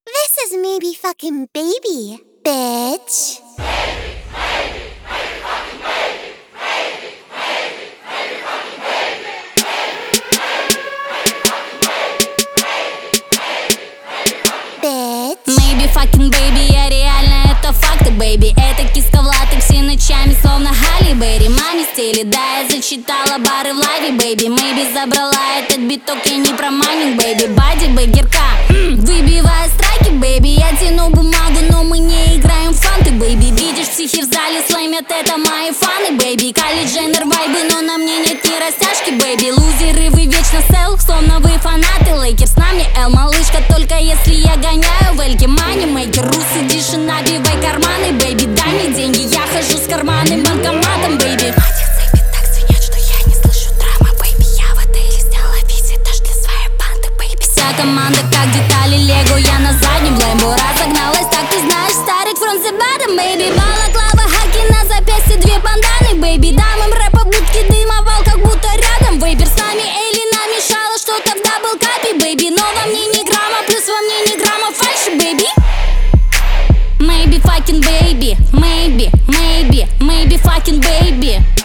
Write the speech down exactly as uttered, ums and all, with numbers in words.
This is maybe fucking baby, bitch. Maybe fucking baby, я реально это факты, baby. Это киска в латексе ночами, словно Халли Берри. Маме стили, да, я зачитала бары в лайве, baby. Maybe забрала этот биток, я не про майнинг, baby. Бади, бэгерка, выбивая страйки, baby. Я тяну бумагу, но мы не играем в фанты, baby. Видишь, психи в зале слаймят, это мои фаны, baby. Кали Дженнер вайбы, но на мне нет ни растяжки, baby. Лузеры, вы вечно сел, словно вы фанаты Лейкерс. На мне Эл, малышка, только если я гоняю в эльке. Манимейкер, русы, диши, набивай карманы, baby. Дай мне деньги, я хожу с карманным банкоматом, baby. Хватит цепи так звенят, что я не слышу драмы, baby. Я в отеле сняла весь этаж для своей банды, baby. Вся команда как детали лего, я на заднем лэмбо разогналась, так ты знаешь, старый from the bottom, baby. Балаклава, хаки на запястье, две банданы, baby. Дам им рэпа, будки дымовал, как будто рядом вейпер. С нами Элли намешала что-то в даблкапе, baby. Но во мне ни грамма, плюс во мне ни грамма фальши, baby. Maybe fucking baby, maybe, maybe, maybe fucking baby.